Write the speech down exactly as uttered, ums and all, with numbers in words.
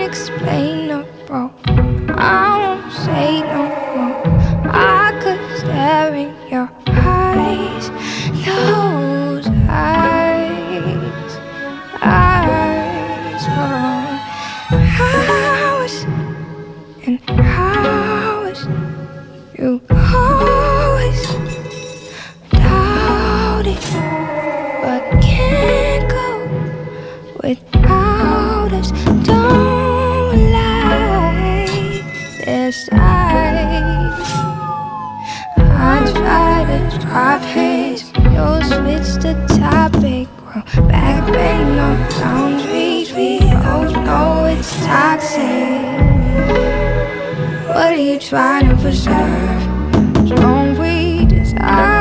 unexplainable. I won't say no more. I could stare in your eyes, those eyes, eyes for hours and hours. You always doubt it, but can't go without us. Don't lie, there's sighs. I try to drop hints, you'll switch the topic. Well, back when no boundaries, we both know it's toxic. What are you trying to preserve? Don't we desire?